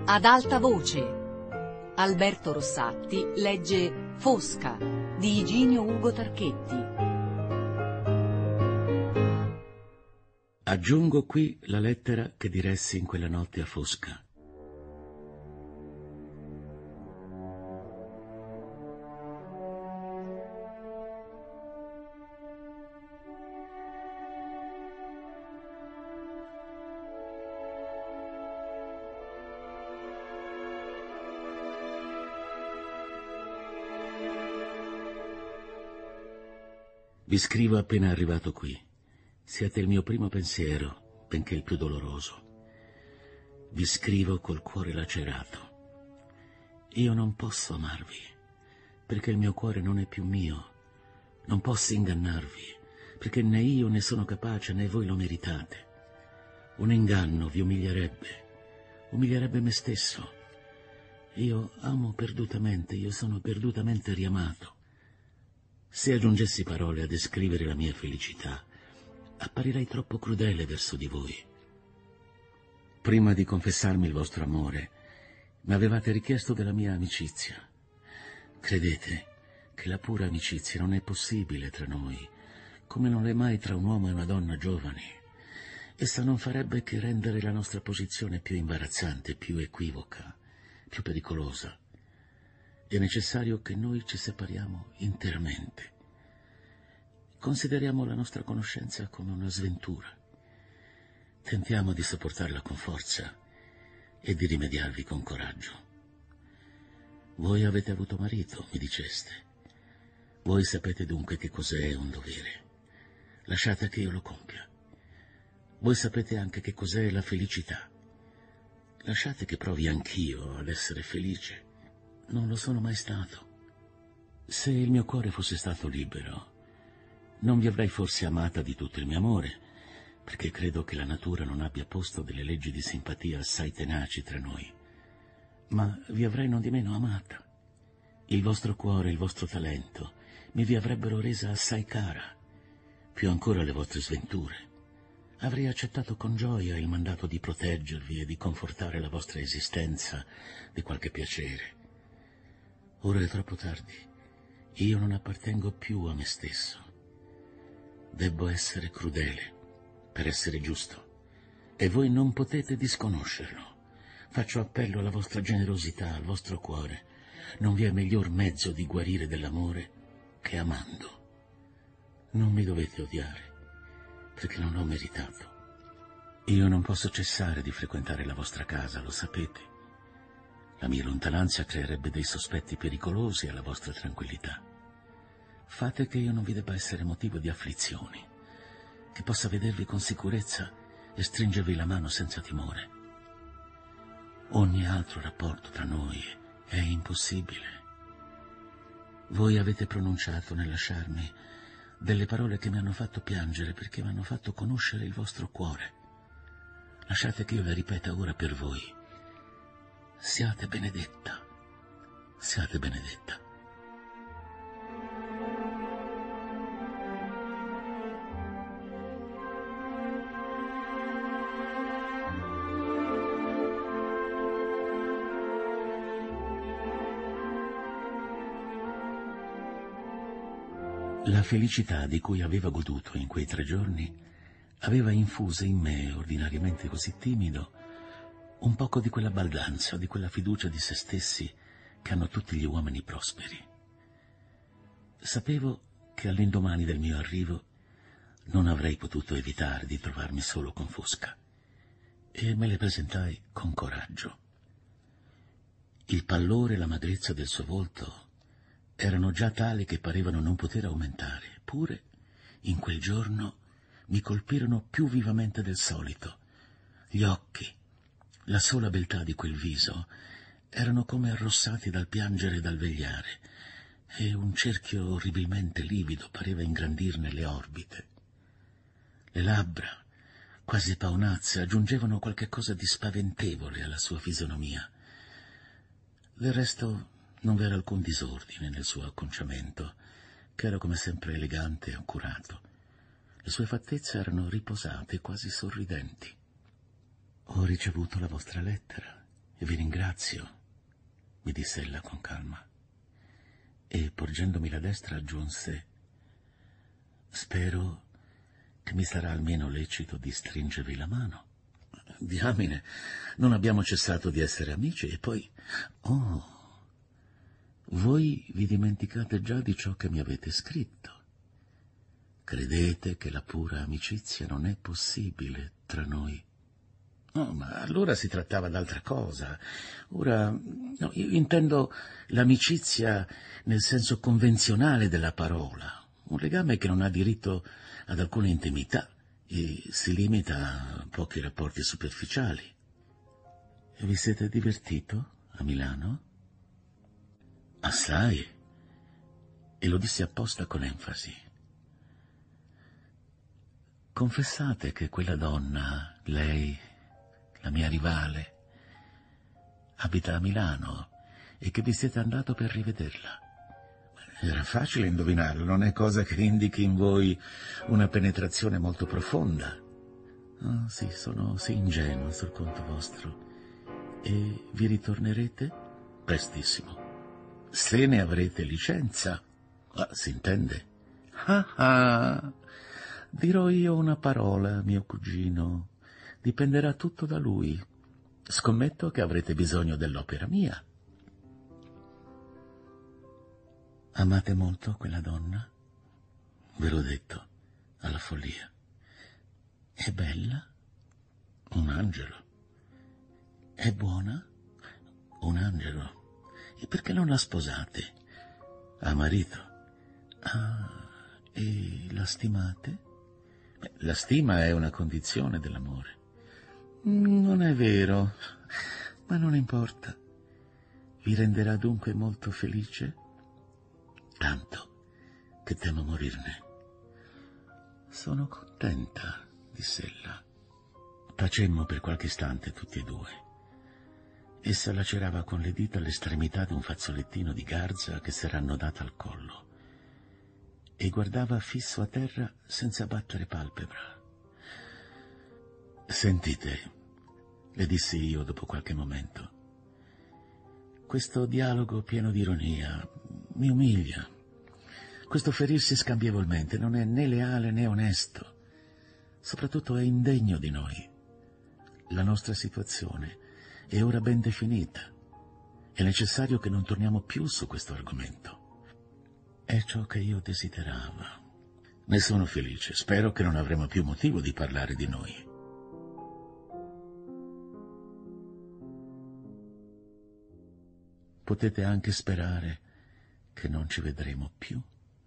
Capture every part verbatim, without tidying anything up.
Ad alta voce. Alberto Rossatti legge Fosca di Iginio Ugo Tarchetti. Aggiungo qui la lettera che diressi in quella notte a Fosca. Vi scrivo appena arrivato qui. Siete il mio primo pensiero, benché il più doloroso. Vi scrivo col cuore lacerato. Io non posso amarvi, perché il mio cuore non è più mio. Non posso ingannarvi, perché né io ne sono capace né voi lo meritate. Un inganno vi umilierebbe, umilierebbe me stesso. Io amo perdutamente, io sono perdutamente riamato. Se aggiungessi parole a descrivere la mia felicità, apparirei troppo crudele verso di voi. Prima di confessarmi il vostro amore, mi avevate richiesto della mia amicizia. Credete che la pura amicizia non è possibile tra noi, come non è mai tra un uomo e una donna giovani. Essa non farebbe che rendere la nostra posizione più imbarazzante, più equivoca, più pericolosa. È necessario che noi ci separiamo interamente. Consideriamo la nostra conoscenza come una sventura. Tentiamo di sopportarla con forza e di rimediarvi con coraggio. Voi avete avuto marito, mi diceste. Voi sapete dunque che cos'è un dovere. Lasciate che io lo compia. Voi sapete anche che cos'è la felicità. Lasciate che provi anch'io ad essere felice. Non lo sono mai stato. Se il mio cuore fosse stato libero, non vi avrei forse amata di tutto il mio amore, perché credo che la natura non abbia posto delle leggi di simpatia assai tenaci tra noi. Ma vi avrei non di meno amata. Il vostro cuore e il vostro talento mi vi avrebbero resa assai cara, più ancora le vostre sventure. Avrei accettato con gioia il mandato di proteggervi e di confortare la vostra esistenza di qualche piacere. Ora è troppo tardi. Io non appartengo più a me stesso. Debbo essere crudele per essere giusto, e voi non potete disconoscerlo. Faccio appello alla vostra generosità, al vostro cuore. Non vi è miglior mezzo di guarire dell'amore che amando. Non mi dovete odiare, perché non l'ho meritato. Io non posso cessare di frequentare la vostra casa, lo sapete. La mia lontananza creerebbe dei sospetti pericolosi alla vostra tranquillità. Fate che io non vi debba essere motivo di afflizioni, che possa vedervi con sicurezza e stringervi la mano senza timore. Ogni altro rapporto tra noi è impossibile. Voi avete pronunciato nel lasciarmi delle parole che mi hanno fatto piangere perché mi hanno fatto conoscere il vostro cuore. Lasciate che io le ripeta ora per voi. Siate benedetta, siate benedetta. La felicità di cui aveva goduto in quei tre giorni aveva infuso in me, ordinariamente così timido, un poco di quella baldanza, di quella fiducia di se stessi che hanno tutti gli uomini prosperi. Sapevo che all'indomani del mio arrivo non avrei potuto evitare di trovarmi solo con Fosca, e me le presentai con coraggio. Il pallore e la magrezza del suo volto erano già tali che parevano non poter aumentare, eppure in quel giorno mi colpirono più vivamente del solito. Gli occhi, la sola beltà di quel viso, erano come arrossati dal piangere e dal vegliare, e un cerchio orribilmente livido pareva ingrandirne le orbite. Le labbra, quasi paonazze, aggiungevano qualche cosa di spaventevole alla sua fisonomia. Del resto non v'era alcun disordine nel suo acconciamento, che era come sempre elegante e accurato. Le sue fattezze erano riposate, quasi sorridenti. Ho ricevuto la vostra lettera, Vi ringrazio, mi disse ella con calma, e porgendomi la destra aggiunse: spero che mi sarà almeno lecito di stringervi la mano. Diamine, non abbiamo cessato di essere amici, e poi... Oh, voi vi dimenticate già di ciò che mi avete scritto. Credete che la pura amicizia non è possibile tra noi? No, ma allora si trattava d'altra cosa. Ora, no, io intendo l'amicizia nel senso convenzionale della parola, un legame che non ha diritto ad alcuna intimità e si limita a pochi rapporti superficiali. E vi siete divertito a Milano? Assai. E lo disse apposta con enfasi. Confessate che quella donna, lei, la mia rivale, abita a Milano e che vi siete andato per rivederla. Era facile indovinarlo, non è cosa che indichi in voi una penetrazione molto profonda. Oh, sì, sono sì ingenuo sul conto vostro. E vi ritornerete? Prestissimo. Se ne avrete licenza. Ah, si intende? Ah ah! Dirò io una parola, mio cugino. Dipenderà tutto da lui. Scommetto che avrete bisogno dell'opera mia. Amate molto quella donna? Ve l'ho detto, alla follia. È bella? Un angelo. È buona? Un angelo. E perché non la sposate? Ha marito. Ah, e la stimate? Beh, la stima è una condizione dell'amore. Non è vero, ma non importa. Vi renderà dunque molto felice? Tanto che temo morirne. Sono contenta, disse ella. Tacemmo per qualche istante tutti e due. Essa lacerava con le dita l'estremità di un fazzolettino di garza che s'era annodata al collo e guardava fisso a terra senza battere palpebra. Sentite, le dissi io dopo qualche momento. Questo dialogo pieno di ironia mi umilia. Questo ferirsi scambievolmente non è né leale né onesto. Soprattutto è indegno di noi. La nostra situazione è ora ben definita. È necessario che non torniamo più su questo argomento. È ciò che io desiderava. Ne sono felice. Spero che non avremo più motivo di parlare di noi. Potete anche sperare che non ci vedremo più?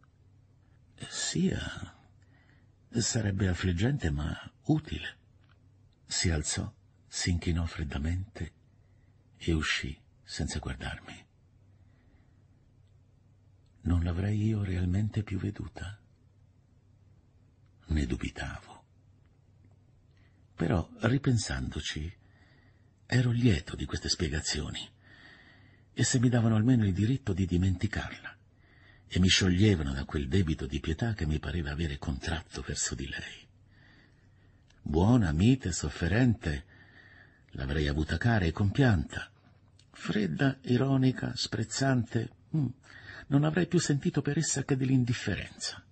Sia, sarebbe affliggente ma utile. Si alzò, si inchinò freddamente e uscì senza guardarmi. Non l'avrei io realmente più veduta? Ne dubitavo. Però, ripensandoci, ero lieto di queste spiegazioni. Esse mi davano almeno il diritto di dimenticarla e mi scioglievano da quel debito di pietà che mi pareva avere contratto verso di lei. Buona, mite, sofferente, l'avrei avuta cara e compianta. Fredda, ironica, sprezzante, mm, non avrei più sentito per essa che dell'indifferenza.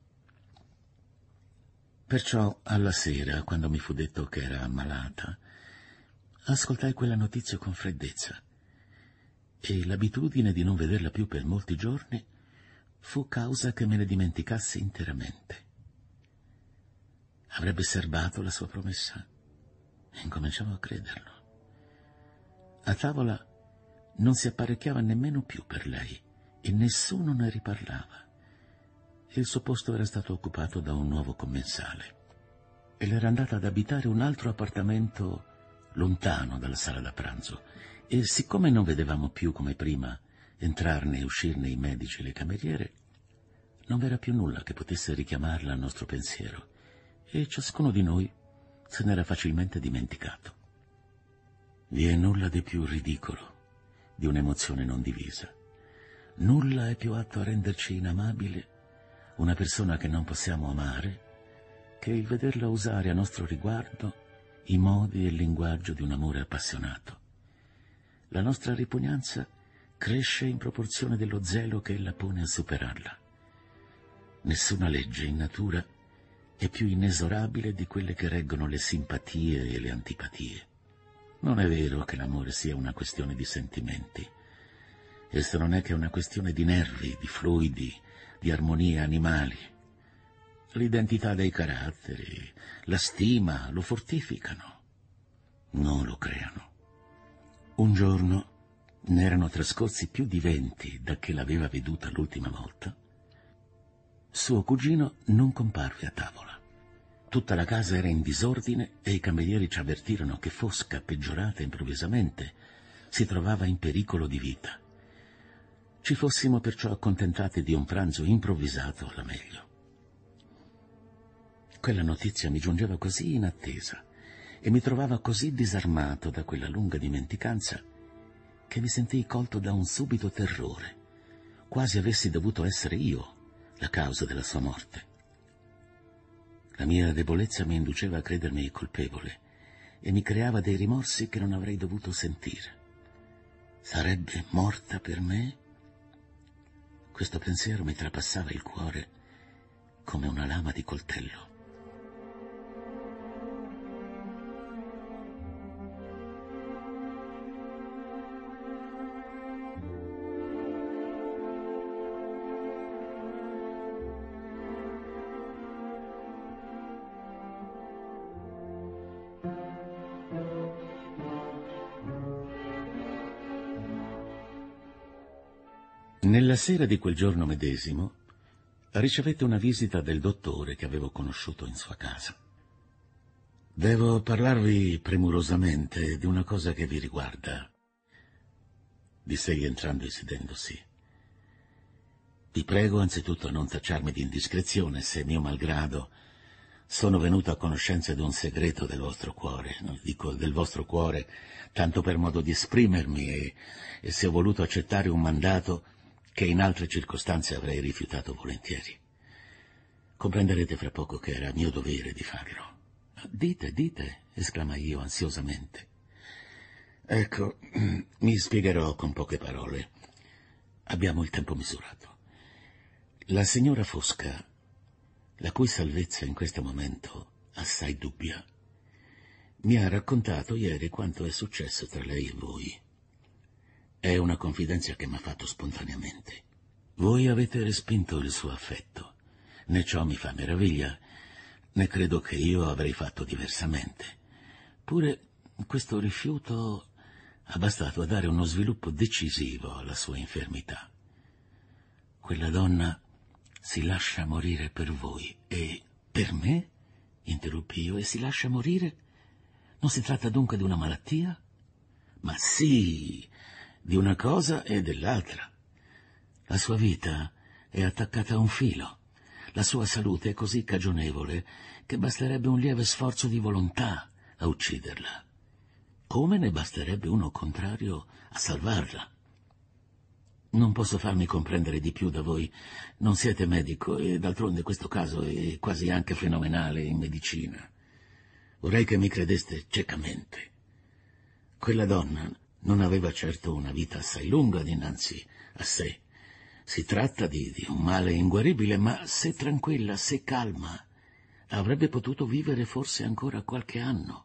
Perciò, alla sera, quando mi fu detto che era ammalata, ascoltai quella notizia con freddezza, e l'abitudine di non vederla più per molti giorni fu causa che me ne dimenticassi interamente. Avrebbe serbato la sua promessa? E incominciavo a crederlo. A tavola non si apparecchiava nemmeno più per lei, e nessuno ne riparlava. Il suo posto era stato occupato da un nuovo commensale, e l'era andata ad abitare un altro appartamento lontano dalla sala da pranzo, e siccome non vedevamo più come prima entrarne e uscirne i medici e le cameriere, non v'era più nulla che potesse richiamarla al nostro pensiero, e ciascuno di noi se n'era facilmente dimenticato. Vi è nulla di più ridicolo di un'emozione non divisa. Nulla è più atto a renderci inamabile una persona che non possiamo amare che il vederla usare a nostro riguardo i modi e il linguaggio di un amore appassionato. La nostra ripugnanza cresce in proporzione dello zelo che ella pone a superarla. Nessuna legge in natura è più inesorabile di quelle che reggono le simpatie e le antipatie. Non è vero che l'amore sia una questione di sentimenti. Esso non è che una questione di nervi, di fluidi, di armonie animali. L'identità dei caratteri, la stima lo fortificano, non lo creano. Un giorno, ne erano trascorsi più di venti da che l'aveva veduta l'ultima volta, suo cugino non comparve a tavola. Tutta la casa era in disordine e i camerieri ci avvertirono che Fosca, peggiorata improvvisamente, si trovava in pericolo di vita. Ci fossimo perciò accontentati di un pranzo improvvisato alla meglio. Quella notizia mi giungeva così inattesa e mi trovava così disarmato da quella lunga dimenticanza che mi sentii colto da un subito terrore, quasi avessi dovuto essere io la causa della sua morte. La mia debolezza mi induceva a credermi colpevole e mi creava dei rimorsi che non avrei dovuto sentire. Sarebbe morta per me? Questo pensiero mi trapassava il cuore come una lama di coltello. Nella sera di quel giorno medesimo ricevette una visita del dottore che avevo conosciuto in sua casa. «Devo parlarvi premurosamente di una cosa che vi riguarda», diss'egli entrando e sedendosi. «Vi prego anzitutto a non tacciarmi di indiscrezione se, mio malgrado, sono venuto a conoscenza di un segreto del vostro cuore, non dico del vostro cuore tanto per modo di esprimermi, e, e se ho voluto accettare un mandato che in altre circostanze avrei rifiutato volentieri. Comprenderete fra poco che era mio dovere di farlo». «Dite, dite», esclamai io ansiosamente. «Ecco, mi spiegherò con poche parole. Abbiamo il tempo misurato. La signora Fosca, la cui salvezza in questo momento assai dubbia, mi ha raccontato ieri quanto è successo tra lei e voi. È una confidenza che m'ha fatto spontaneamente. Voi avete respinto il suo affetto, né ciò mi fa meraviglia, né credo che io avrei fatto diversamente. Pure questo rifiuto ha bastato a dare uno sviluppo decisivo alla sua infermità. Quella donna si lascia morire per voi. E per me? Interruppi io. E si lascia morire? Non si tratta dunque di una malattia? Ma sì, di una cosa e dell'altra. La sua vita è attaccata a un filo. La sua salute è così cagionevole che basterebbe un lieve sforzo di volontà a ucciderla, come ne basterebbe uno contrario a salvarla. Non posso farmi comprendere di più da voi. Non siete medico e d'altronde questo caso è quasi anche fenomenale in medicina. Vorrei che mi credeste ciecamente. Quella donna non aveva certo una vita assai lunga dinanzi a sé. Si tratta di, di un male inguaribile, ma se tranquilla, se calma, avrebbe potuto vivere forse ancora qualche anno.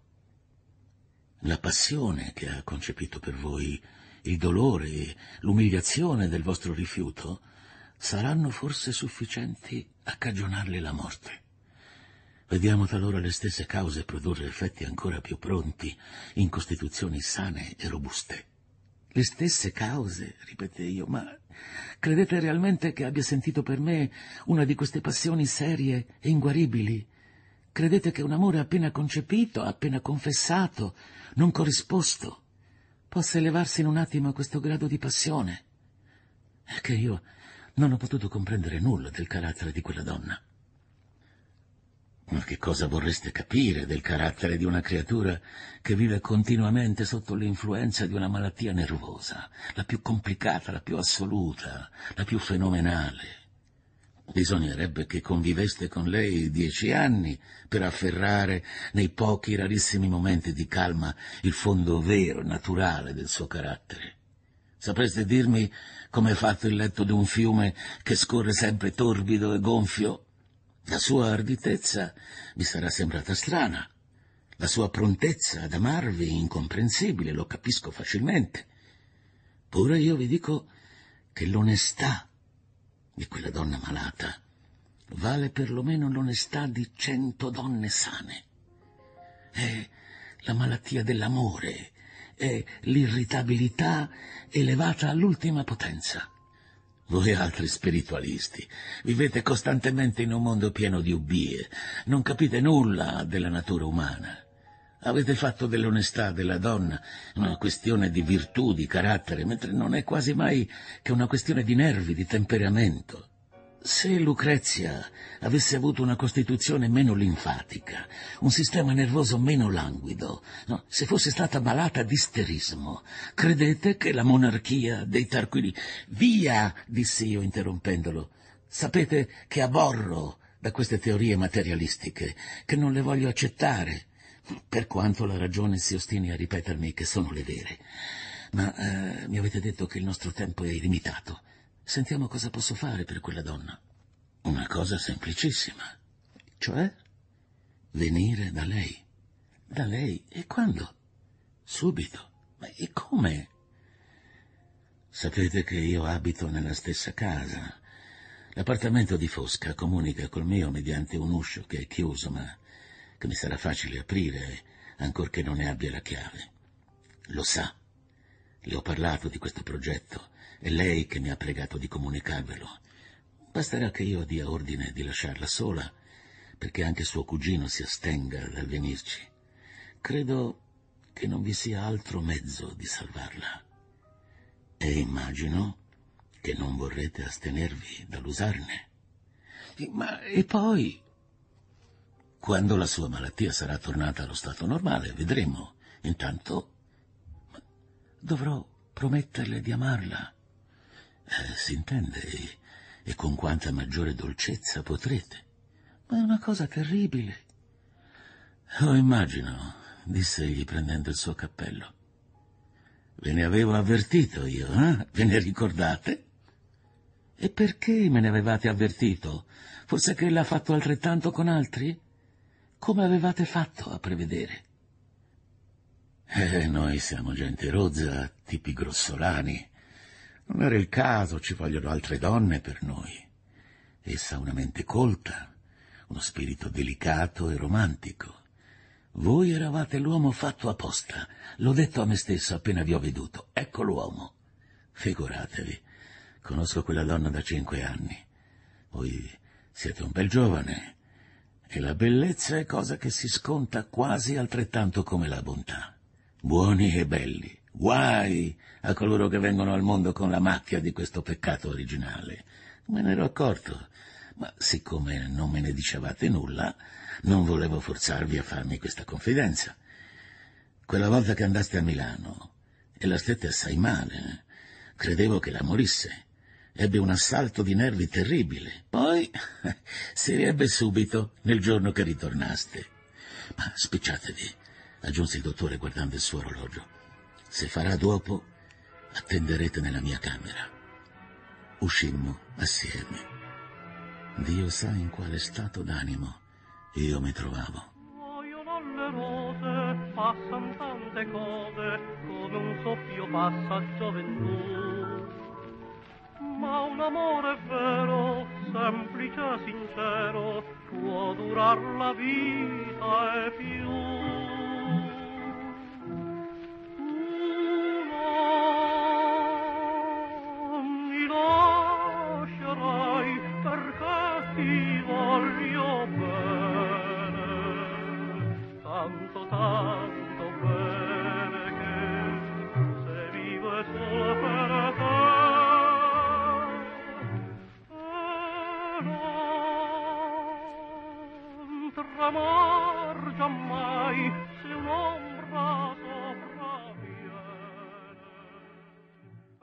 La passione che ha concepito per voi, il dolore e l'umiliazione del vostro rifiuto saranno forse sufficienti a cagionarle la morte. Vediamo talora le stesse cause produrre effetti ancora più pronti in costituzioni sane e robuste. Le stesse cause, ripeté io, ma credete realmente che abbia sentito per me una di queste passioni serie e inguaribili? Credete che un amore appena concepito, appena confessato, non corrisposto, possa elevarsi in un attimo a questo grado di passione? È che io non ho potuto comprendere nulla del carattere di quella donna. Ma che cosa vorreste capire del carattere di una creatura che vive continuamente sotto l'influenza di una malattia nervosa, la più complicata, la più assoluta, la più fenomenale? Bisognerebbe che conviveste con lei dieci anni per afferrare nei pochi rarissimi momenti di calma il fondo vero e naturale del suo carattere. Sapreste dirmi come è fatto il letto di un fiume che scorre sempre torbido e gonfio? La sua arditezza vi sarà sembrata strana, la sua prontezza ad amarvi incomprensibile, lo capisco facilmente. Pure io vi dico che l'onestà di quella donna malata vale perlomeno l'onestà di cento donne sane. È la malattia dell'amore, è l'irritabilità elevata all'ultima potenza. Voi altri spiritualisti vivete costantemente in un mondo pieno di ubbie, non capite nulla della natura umana. Avete fatto dell'onestà della donna una questione di virtù, di carattere, mentre non è quasi mai che una questione di nervi, di temperamento. Se Lucrezia avesse avuto una costituzione meno linfatica, un sistema nervoso meno languido, no, se fosse stata malata di isterismo, credete che la monarchia dei Tarquini... Via, dissi io interrompendolo. Sapete che aborro da queste teorie materialistiche, che non le voglio accettare, per quanto la ragione si ostini a ripetermi che sono le vere. Ma eh, mi avete detto che il nostro tempo è illimitato. Sentiamo cosa posso fare per quella donna. Una cosa semplicissima. Cioè? Venire da lei. Da lei? E quando? Subito. Ma e come? Sapete che io abito nella stessa casa. L'appartamento di Fosca comunica col mio mediante un uscio che è chiuso, ma che mi sarà facile aprire, ancorché non ne abbia la chiave. Lo sa. Le ho parlato di questo progetto. È lei che mi ha pregato di comunicarvelo. Basterà che io dia ordine di lasciarla sola, perché anche suo cugino si astenga dal venirci. Credo che non vi sia altro mezzo di salvarla. E immagino che non vorrete astenervi dall'usarne. Ma e poi? Quando la sua malattia sarà tornata allo stato normale, vedremo. Intanto dovrò prometterle di amarla. Eh, si intende, e, e con quanta maggiore dolcezza potrete. Ma è una cosa terribile. Lo immagino, disse egli prendendo il suo cappello. Ve ne avevo avvertito io, eh? Ve ne ricordate? E perché me ne avevate avvertito? Forse che l'ha fatto altrettanto con altri? Come avevate fatto a prevedere? Eh, noi siamo gente rozza, tipi grossolani. Non era il caso, ci vogliono altre donne per noi. Essa ha una mente colta, uno spirito delicato e romantico. Voi eravate l'uomo fatto apposta. L'ho detto a me stesso appena vi ho veduto. Ecco l'uomo. Figuratevi, conosco quella donna da cinque anni. Voi siete un bel giovane, e la bellezza è cosa che si sconta quasi altrettanto come la bontà. Buoni e belli. Guai a coloro che vengono al mondo con la macchia di questo peccato originale. Me ne ero accorto, ma siccome non me ne dicevate nulla, non volevo forzarvi a farmi questa confidenza. Quella volta che andaste a Milano, e la stette assai male, credevo che la morisse. Ebbe un assalto di nervi terribile. Poi si riebbe subito nel giorno che ritornaste. Ma spicciatevi, aggiunse il dottore guardando il suo orologio. Se farà dopo, attenderete nella mia camera. Uscimmo assieme. Dio sa in quale stato d'animo io mi trovavo. Muoiono le rose, passan tante cose, come un soffio passa gioventù. Ma un amore vero, semplice e sincero, può durar la vita e più.